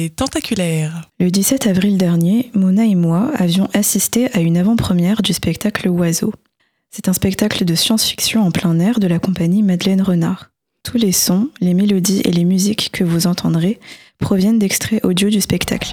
Les Tentaculaires. Le 17 avril dernier, Mona et moi avions assisté à une avant-première du spectacle Oiseau. C'est un spectacle de science-fiction en plein air de la compagnie Madeleine Renard. Tous les sons, les mélodies et les musiques que vous entendrez proviennent d'extraits audio du spectacle.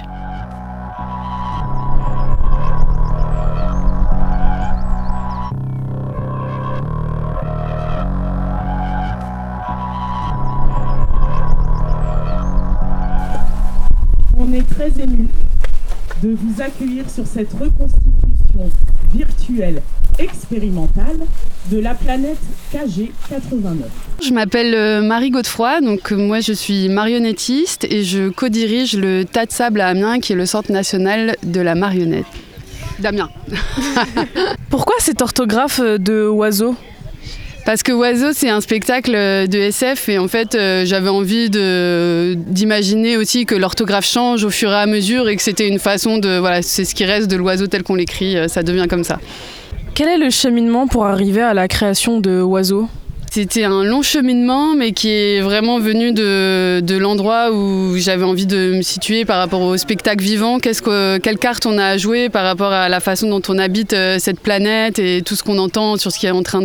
On est très émus de vous accueillir sur cette reconstitution virtuelle expérimentale de la planète KG89. Je m'appelle Marie Godefroy, donc moi je suis marionnettiste et je co-dirige le Tas de Sable à Amiens qui est le centre national de la marionnette d'Amiens. Pourquoi cette orthographe de Oiseau ? Parce que Oiseau, c'est un spectacle de SF et en fait, j'avais envie d'imaginer aussi que l'orthographe change au fur et à mesure et que c'était une façon de... Voilà, c'est ce qui reste de l'oiseau tel qu'on l'écrit, ça devient comme ça. Quel est le cheminement pour arriver à la création de Oiseau ? C'était un long cheminement, mais qui est vraiment venu de l'endroit où j'avais envie de me situer par rapport au spectacle vivant. Quelle carte on a à jouer par rapport à la façon dont on habite cette planète et tout ce qu'on entend sur ce qui est en train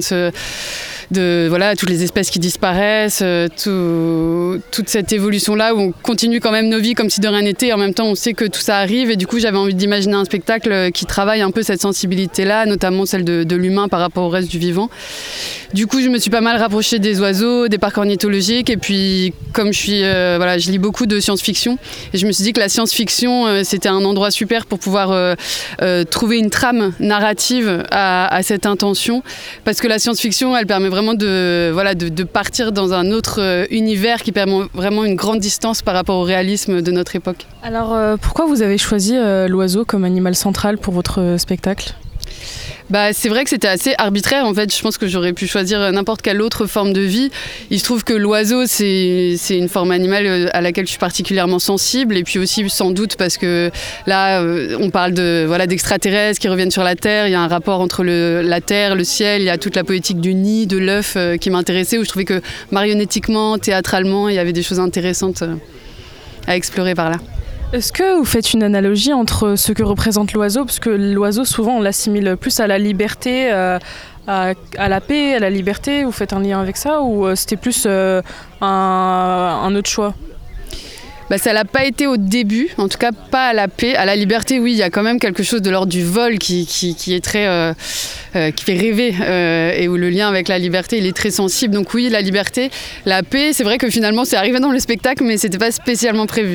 voilà, toutes les espèces qui disparaissent, toute cette évolution-là où on continue quand même nos vies comme si de rien n'était. En même temps, on sait que tout ça arrive et du coup, j'avais envie d'imaginer un spectacle qui travaille un peu cette sensibilité-là, notamment celle de l'humain par rapport au reste du vivant. Du coup, je me suis pas mal rapprochée des oiseaux, des parcs ornithologiques et puis comme je lis beaucoup de science-fiction et je me suis dit que la science-fiction, c'était un endroit super pour pouvoir trouver une trame narrative à cette intention parce que la science-fiction, elle permet vraiment de partir dans un autre univers qui permet vraiment une grande distance par rapport au réalisme de notre époque. Alors pourquoi vous avez choisi l'oiseau comme animal central pour votre spectacle ? C'est vrai que c'était assez arbitraire en fait, je pense que j'aurais pu choisir n'importe quelle autre forme de vie. Il se trouve que l'oiseau c'est une forme animale à laquelle je suis particulièrement sensible et puis aussi sans doute parce que là on parle d'extraterrestres qui reviennent sur la Terre, il y a un rapport entre la Terre, le ciel, il y a toute la poétique du nid, de l'œuf qui m'intéressait où je trouvais que marionnettiquement, théâtralement, il y avait des choses intéressantes à explorer par là. Est-ce que vous faites une analogie entre ce que représente l'oiseau, parce que l'oiseau souvent on l'assimile plus à la liberté, à la paix, à la liberté, vous faites un lien avec ça ou c'était plus un autre choix ? Ça n'a pas été au début, en tout cas pas à la paix. À la liberté, oui, il y a quand même quelque chose de l'ordre du vol qui est très... qui fait rêver et où le lien avec la liberté, il est très sensible. Donc oui, la liberté, la paix, c'est vrai que finalement c'est arrivé dans le spectacle, mais c'était pas spécialement prévu.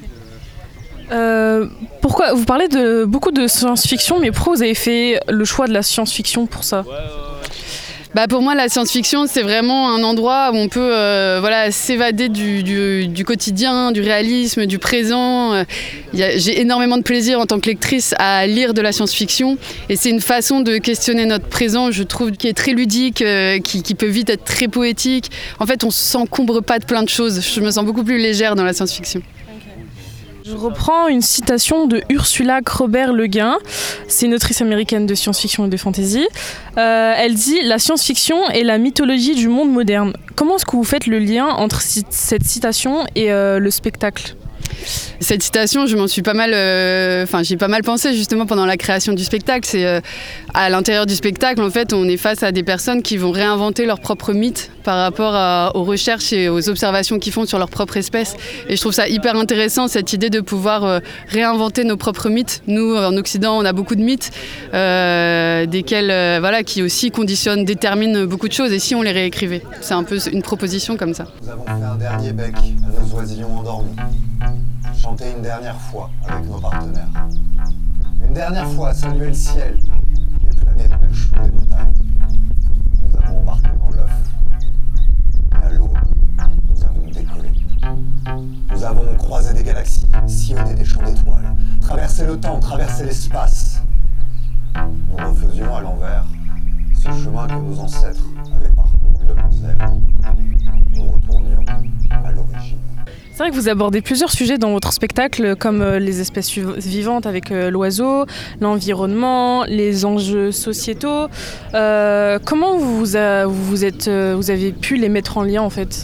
Pourquoi vous parlez de beaucoup de science-fiction, mais pourquoi vous avez fait le choix de la science-fiction pour ça ? Pour moi, la science-fiction, c'est vraiment un endroit où on peut s'évader du quotidien, du réalisme, du présent. J'ai énormément de plaisir en tant que lectrice à lire de la science-fiction et c'est une façon de questionner notre présent, je trouve, qui est très ludique, qui peut vite être très poétique. En fait, on ne s'encombre pas de plein de choses. Je me sens beaucoup plus légère dans la science-fiction. Je reprends une citation de Ursula Kroeber-Le Guin, c'est une autrice américaine de science-fiction et de fantasy. Elle dit « La science-fiction est la mythologie du monde moderne ». Comment est-ce que vous faites le lien entre cette citation et le spectacle ? Cette citation, je m'en suis pas mal, j'y ai pas mal pensé justement pendant la création du spectacle. C'est à l'intérieur du spectacle, en fait, on est face à des personnes qui vont réinventer leurs propres mythes par rapport aux recherches et aux observations qu'ils font sur leur propre espèce. Et je trouve ça hyper intéressant, cette idée de pouvoir réinventer nos propres mythes. Nous, en Occident, on a beaucoup de mythes, desquels, qui aussi conditionnent, déterminent beaucoup de choses. Et si on les réécrivait ? C'est un peu une proposition comme ça. Nous avons fait un dernier bec à nos oisillons endormis. Chanter une dernière fois avec nos partenaires. Une dernière fois saluer le ciel qui est plané dans l'air chaud des montagnes. Nous avons embarqué dans l'œuf. Et à l'aube, nous avons décollé. Nous avons croisé des galaxies, sillonné des champs d'étoiles, traversé le temps, traversé l'espace. Nous refaisions à l'envers ce chemin que nos ancêtres avaient parcouru de longues ailes. Nous retournions à l'origine. C'est vrai que vous abordez plusieurs sujets dans votre spectacle, comme les espèces vivantes avec l'oiseau, l'environnement, les enjeux sociétaux. Comment vous avez pu les mettre en lien en fait ?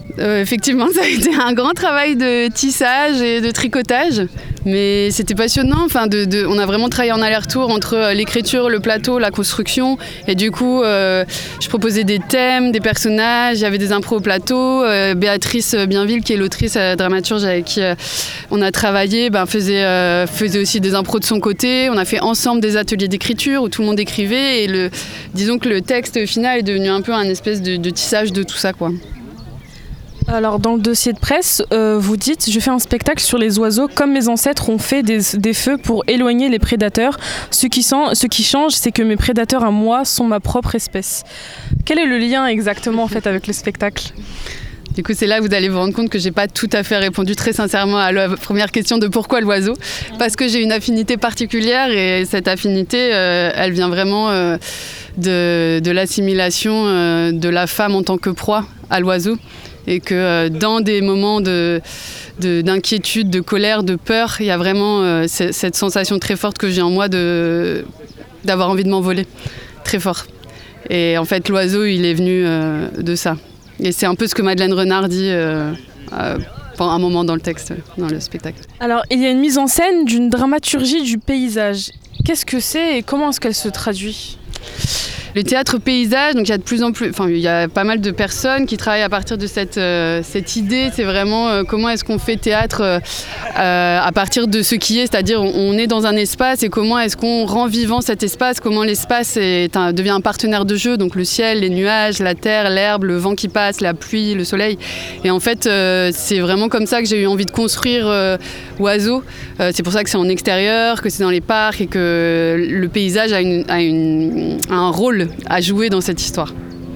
Effectivement, ça a été un grand travail de tissage et de tricotage, mais c'était passionnant. Enfin, on a vraiment travaillé en aller-retour entre l'écriture, le plateau, la construction. Et du coup, je proposais des thèmes, des personnages, il y avait des impros au plateau. Béatrice Bienville, qui est l'autrice dramaturge avec qui on a travaillé, faisait aussi des impros de son côté. On a fait ensemble des ateliers d'écriture où tout le monde écrivait. Et disons que le texte final est devenu un peu un espèce de tissage de tout ça, quoi. Alors dans le dossier de presse, vous dites « Je fais un spectacle sur les oiseaux comme mes ancêtres ont fait des feux pour éloigner les prédateurs. Ce qui change, c'est que mes prédateurs à moi sont ma propre espèce. » Quel est le lien exactement en fait avec le spectacle ? Du coup, c'est là que vous allez vous rendre compte que j'ai pas tout à fait répondu très sincèrement à la première question de pourquoi l'oiseau. Parce que j'ai une affinité particulière et cette affinité, elle vient vraiment de l'assimilation de la femme en tant que proie à l'oiseau. Et que dans des moments d'inquiétude, de colère, de peur, il y a vraiment cette sensation très forte que j'ai en moi d'avoir envie de m'envoler, très fort. Et en fait, l'oiseau, il est venu de ça. Et c'est un peu ce que Madeleine Renard dit pendant un moment dans le texte, dans le spectacle. Alors, il y a une mise en scène d'une dramaturgie du paysage. Qu'est-ce que c'est et comment est-ce qu'elle se traduit ? Le théâtre paysage, donc il y a pas mal de personnes qui travaillent à partir de cette idée. C'est vraiment comment est-ce qu'on fait théâtre à partir de ce qui est, c'est-à-dire on est dans un espace et comment est-ce qu'on rend vivant cet espace, comment l'espace devient un partenaire de jeu, donc le ciel, les nuages, la terre, l'herbe, le vent qui passe, la pluie, le soleil. Et en fait, c'est vraiment comme ça que j'ai eu envie de construire Oiseau. C'est pour ça que c'est en extérieur, que c'est dans les parcs et que le paysage a un rôle à jouer dans cette histoire.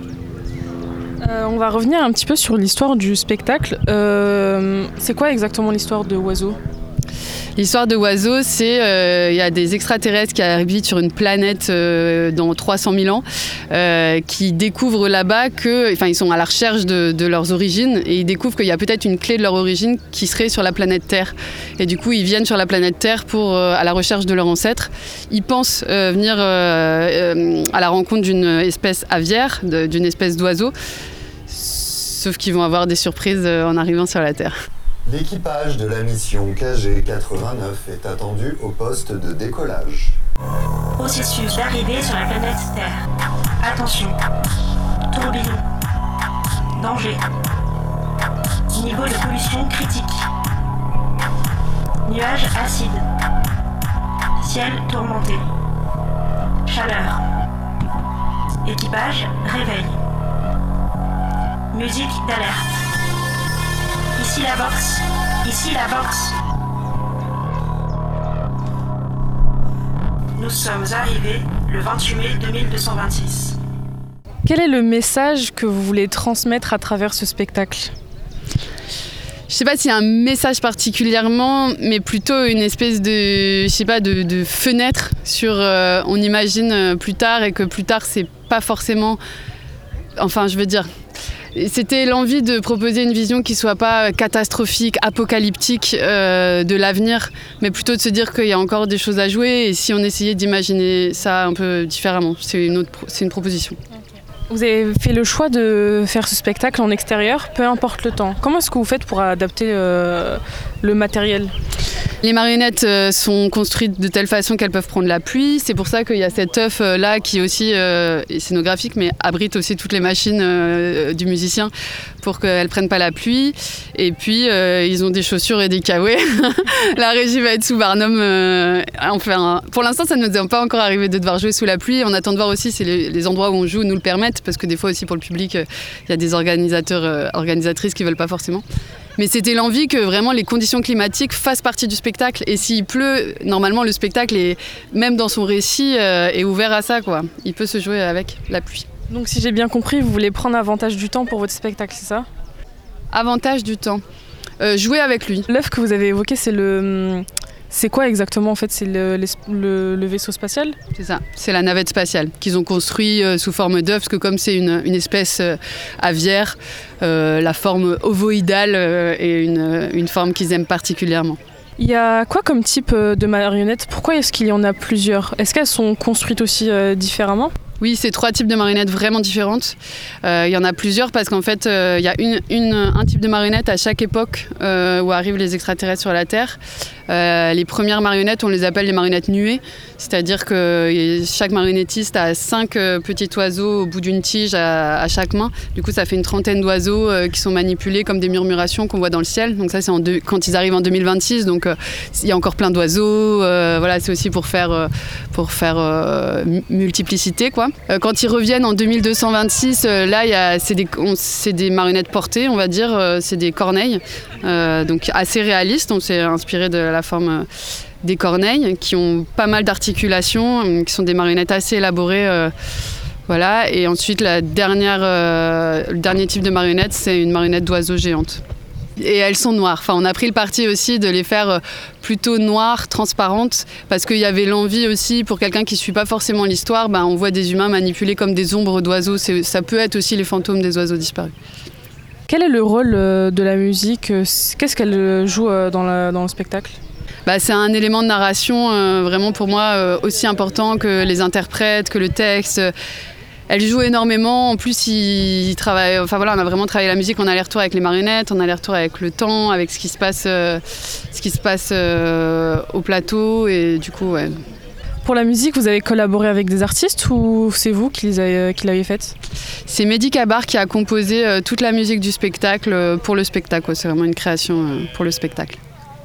On va revenir un petit peu sur l'histoire du spectacle. C'est quoi exactement l'histoire de Oiseau ? L'histoire de Oiseau, c'est il y a des extraterrestres qui habitent sur une planète dans 300 000 ans, qui découvrent là-bas ils sont à la recherche de leurs origines et ils découvrent qu'il y a peut-être une clé de leur origine qui serait sur la planète Terre. Et du coup, ils viennent sur la planète Terre à la recherche de leurs ancêtres. Ils pensent venir à la rencontre d'une espèce aviaire, d'une espèce d'oiseau, sauf qu'ils vont avoir des surprises en arrivant sur la Terre. L'équipage de la mission KG-89 est attendu au poste de décollage. Processus d'arrivée sur la planète Terre. Attention. Tourbillon. Danger. Niveau de pollution critique. Nuages acides. Ciel tourmenté. Chaleur. Équipage, réveil. Musique d'alerte. Ici la boxe. Ici la boxe. Nous sommes arrivés le 28 mai 2226. Quel est le message que vous voulez transmettre à travers ce spectacle ? Je sais pas s'il y a un message particulièrement, mais plutôt une espèce de fenêtre sur on imagine plus tard et que plus tard c'est pas forcément, c'était l'envie de proposer une vision qui soit pas catastrophique, apocalyptique de l'avenir, mais plutôt de se dire qu'il y a encore des choses à jouer et si on essayait d'imaginer ça un peu différemment, c'est une proposition. Vous avez fait le choix de faire ce spectacle en extérieur, peu importe le temps. Comment est-ce que vous faites pour adapter le matériel ? Les marionnettes sont construites de telle façon qu'elles peuvent prendre la pluie. C'est pour ça qu'il y a cet œuf là qui est aussi scénographique, mais abrite aussi toutes les machines du musicien pour qu'elles ne prennent pas la pluie. Et puis, ils ont des chaussures et des kawés. La régie va être sous Barnum. Pour l'instant, ça ne nous est pas encore arrivé de devoir jouer sous la pluie. On attend de voir aussi si les endroits où on joue nous le permettent, parce que des fois aussi pour le public, il y a des organisatrices qui ne veulent pas forcément. Mais c'était l'envie que vraiment les conditions climatiques fassent partie du spectacle. Et s'il pleut, normalement le spectacle, même dans son récit, est ouvert à ça, quoi. Il peut se jouer avec la pluie. Donc si j'ai bien compris, vous voulez prendre avantage du temps pour votre spectacle, c'est ça ? Avantage du temps. Jouer avec lui. L'œuf que vous avez évoqué, c'est quoi exactement en fait ? C'est le vaisseau spatial ? C'est ça, c'est la navette spatiale qu'ils ont construit sous forme d'œuf, parce que comme c'est une espèce aviaire, la forme ovoïdale est une forme qu'ils aiment particulièrement. Il y a quoi comme type de marionnettes ? Pourquoi est-ce qu'il y en a plusieurs ? Est-ce qu'elles sont construites aussi différemment ? Oui, c'est 3 types de marionnettes vraiment différentes. Il y en a plusieurs parce qu'en fait, il y a un type de marionnette à chaque époque où arrivent les extraterrestres sur la Terre. Les premières marionnettes, on les appelle les marionnettes nuées, c'est-à-dire que chaque marionnettiste a 5 petits oiseaux au bout d'une tige à chaque main. Du coup, ça fait une 30aine d'oiseaux qui sont manipulés comme des murmurations qu'on voit dans le ciel. Donc ça, c'est quand ils arrivent en 2026. Donc il y a encore plein d'oiseaux. Voilà, c'est aussi pour faire multiplicité, quoi. Quand ils reviennent en 2226, là, c'est des marionnettes portées, on va dire. C'est des corneilles, donc assez réalistes. On s'est inspiré de la forme des corneilles, qui ont pas mal d'articulations, qui sont des marionnettes assez élaborées. Voilà. Et ensuite, le dernier type de marionnette, c'est une marionnette d'oiseau géante. Et elles sont noires. Enfin, on a pris le parti aussi de les faire plutôt noires, transparentes, parce qu'il y avait l'envie aussi, pour quelqu'un qui ne suit pas forcément l'histoire, on voit des humains manipulés comme des ombres d'oiseaux. Ça peut être aussi les fantômes des oiseaux disparus. Quel est le rôle de la musique ? Qu'est-ce qu'elle joue dans le spectacle ? C'est un élément de narration vraiment pour moi aussi important que les interprètes, que le texte. Elle joue énormément. En plus, ils travaillent. Enfin voilà, on a vraiment travaillé la musique en aller-retour avec les marionnettes, en aller-retour avec le temps, avec ce qui se passe au plateau. Et du coup, ouais. Pour la musique, vous avez collaboré avec des artistes ou c'est vous qui l'avez faite ? C'est Mehdi Kabar qui a composé toute la musique du spectacle pour le spectacle. C'est vraiment une création pour le spectacle.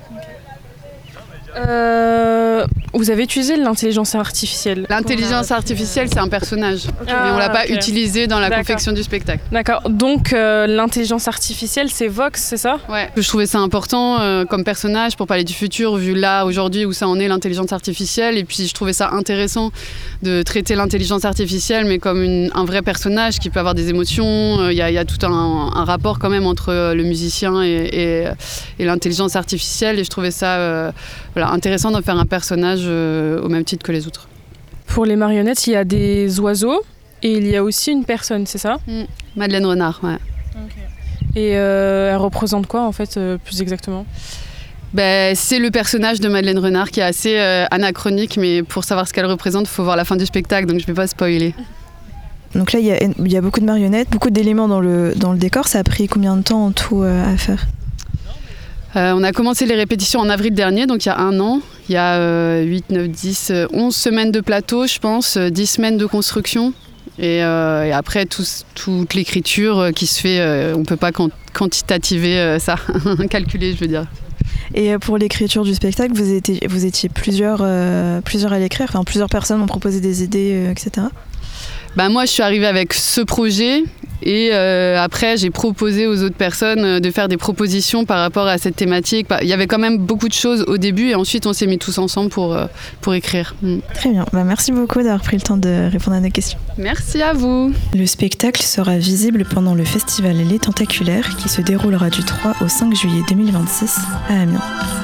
Vous avez utilisé l'intelligence artificielle. L'intelligence artificielle, c'est un personnage, mais on ne l'a pas utilisé dans la confection du spectacle. D'accord, donc l'intelligence artificielle, c'est Vox, c'est ça ? Ouais. Je trouvais ça important comme personnage pour parler du futur, vu là, aujourd'hui, où ça en est, l'intelligence artificielle. Et puis, je trouvais ça intéressant de traiter l'intelligence artificielle, mais comme un vrai personnage qui peut avoir des émotions. Il y a tout un rapport quand même entre le musicien et l'intelligence artificielle. Et je trouvais ça intéressant d'en faire un personnage au même titre que les autres. Pour les marionnettes, il y a des oiseaux et il y a aussi une personne, c'est ça ? Madeleine Renard, ouais. Okay. Et elle représente quoi en fait, plus exactement ? C'est le personnage de Madeleine Renard qui est assez anachronique, mais pour savoir ce qu'elle représente, il faut voir la fin du spectacle, donc je ne vais pas spoiler. Donc là, il y a beaucoup de marionnettes, beaucoup d'éléments dans le décor. Ça a pris combien de temps en tout à faire ? On a commencé les répétitions en avril dernier, donc il y a 1 an. Il y a 8, 9, 10, 11 semaines de plateau, je pense, 10 semaines de construction. Et après, toute l'écriture qui se fait, on ne peut pas quantitativer ça, calculer, je veux dire. Et pour l'écriture du spectacle, vous étiez plusieurs à l'écrire, enfin plusieurs personnes ont proposé des idées, etc. Moi, je suis arrivée avec ce projet et après, j'ai proposé aux autres personnes de faire des propositions par rapport à cette thématique. Il y avait quand même beaucoup de choses au début et ensuite, on s'est mis tous ensemble pour écrire. Très bien. Merci beaucoup d'avoir pris le temps de répondre à nos questions. Merci à vous. Le spectacle sera visible pendant le festival Les Tentaculaires qui se déroulera du 3 au 5 juillet 2026 à Amiens.